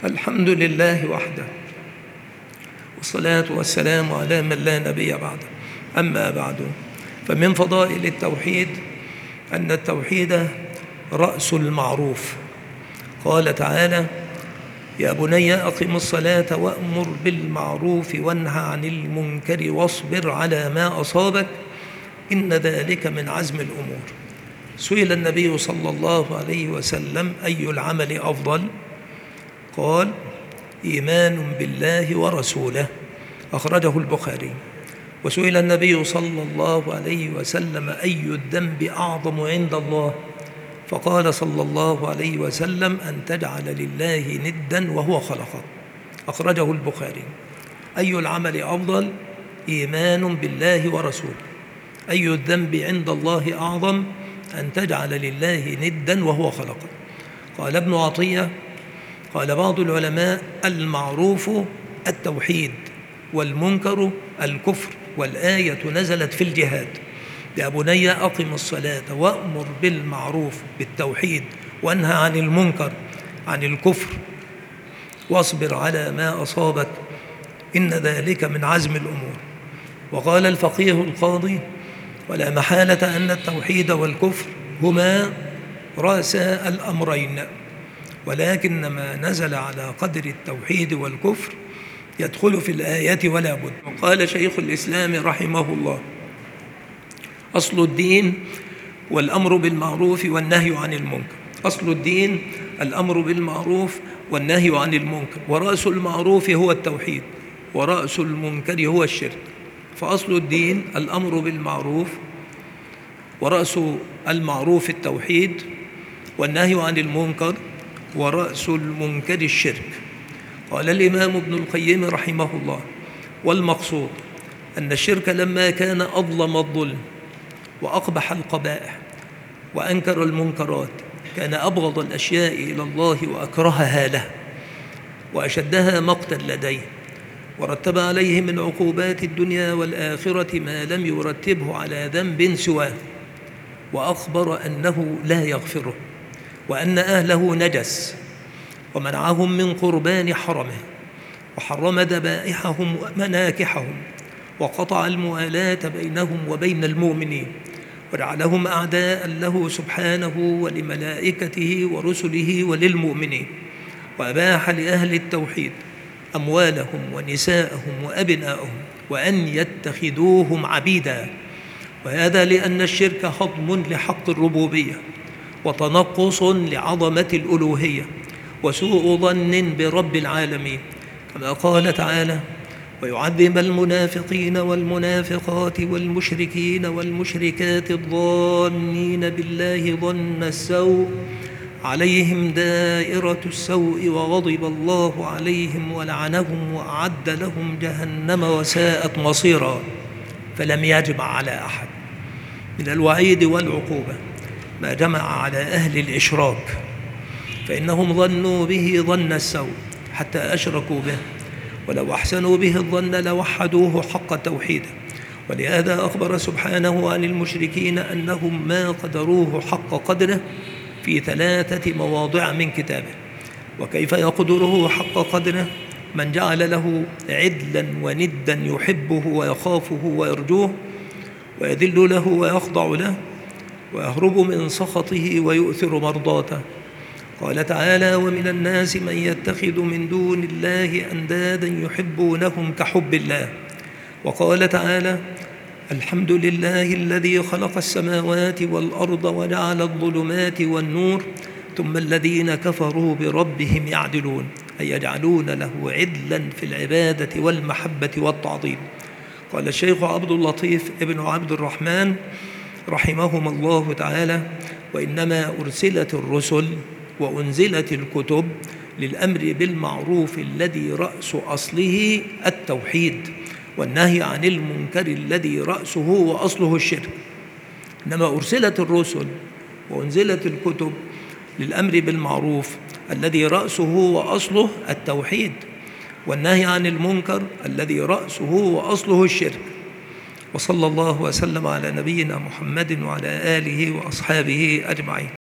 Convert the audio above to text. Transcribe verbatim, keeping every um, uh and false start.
الحمد لله وحده، والصلاة والسلام على من لا نبي بعده. أما بعد، فمن فضائل التوحيد أن التوحيد رأس المعروف. قال تعالى: يا بني أقم الصلاة وأمر بالمعروف وانه عن المنكر واصبر على ما أصابك إن ذلك من عزم الأمور. سئل النبي صلى الله عليه وسلم: أي العمل أفضل؟ قال: إيمان بالله ورسوله، أخرجه البخاري. وسئل النبي صلى الله عليه وسلم: أي الذنب أعظم عند الله؟ فقال صلى الله عليه وسلم: أن تجعل لله ندا وهو خلقك، أخرجه البخاري. أي العمل أفضل؟ إيمان بالله ورسوله. أي الذنب عند الله أعظم؟ أن تجعل لله ندا وهو خلقك. قال ابن عطية: قال بعض العلماء: المعروف التوحيد، والمنكر الكفر، والآية نزلت في الجهاد. يا بني أقم الصلاة وأمر بالمعروف بالتوحيد وانهى عن المنكر عن الكفر واصبر على ما أصابك إن ذلك من عزم الأمور. وقال الفقيه القاضي: ولا محالة أن التوحيد والكفر هما رأسا الأمرين، ولكن ما نزل على قدر التوحيد والكفر يدخل في الآية ولا بد. وقال شيخ الإسلام رحمه الله: أصل الدين والأمر بالمعروف والنهي عن المنكر. أصل الدين الأمر بالمعروف والنهي عن المنكر، ورأس المعروف هو التوحيد، ورأس المنكر هو الشرك. فأصل الدين الأمر بالمعروف، ورأس المعروف التوحيد، والنهي عن المنكر، ورأس المنكر الشرك. قال الإمام ابن القيم رحمه الله: والمقصود أن الشرك لما كان أظلم الظلم وأقبح القبائح وأنكر المنكرات كان أبغض الأشياء إلى الله وأكرهها له وأشدها مقتا لديه، ورتب عليه من عقوبات الدنيا والآخرة ما لم يرتبه على ذنب سواه، وأخبر أنه لا يغفره، وأن أهله نجس، ومنعهم من قربان حرمه، وحرم ذبائحهم ومناكحهم، وقطع الموالاة بينهم وبين المؤمنين، وجعلهم أعداء له سبحانه ولملائكته ورسله وللمؤمنين، وأباح لأهل التوحيد أموالهم ونساءهم وأبناءهم وأن يتخذوهم عبيدا. وهذا لأن الشرك هضم لحق الربوبية، وتنقص لعظمة الألوهية، وسوء ظن برب العالمين، كما قال تعالى: ويعذب المنافقين والمنافقات والمشركين والمشركات الظانين بالله ظن السوء عليهم دائرة السوء وغضب الله عليهم ولعنهم وأعد لهم جهنم وساءت مصيرا. فلم يجمع على أحد من الوعيد والعقوبة ما جمع على أهل الإشراك، فإنهم ظنوا به ظن السوء حتى أشركوا به، ولو أحسنوا به الظن لوحدوه حق توحيده. ولهذا أخبر سبحانه عن المشركين أنهم ما قدروه حق قدره في ثلاثة مواضع من كتابه. وكيف يقدره حق قدره من جعل له عدلا وندا يحبه ويخافه ويرجوه ويذل له ويخضع له ويهرب من سخطه ويؤثر مرضاته. قال تعالى: ومن الناس من يتخذ من دون الله أندادا يحبونهم كحب الله. وقال تعالى: الحمد لله الذي خلق السماوات والأرض وجعل الظلمات والنور ثم الذين كفروا بربهم يعدلون، أي يجعلون له عدلا في العبادة والمحبة والتعظيم. قال الشيخ عبد اللطيف ابن عبد الرحمن رحمهما الله تعالى: وإنما أرسلت الرسل وأنزلت الكتب للأمر بالمعروف الذي رأس أصله التوحيد، والنهي عن المنكر الذي رأسه وأصله الشرك. إنما أرسلت الرسل وأنزلت الكتب للأمر بالمعروف الذي رأسه وأصله التوحيد، والنهي عن المنكر الذي رأسه وأصله الشرك. وصلى الله وسلم على نبينا محمد وعلى آله وأصحابه أجمعين.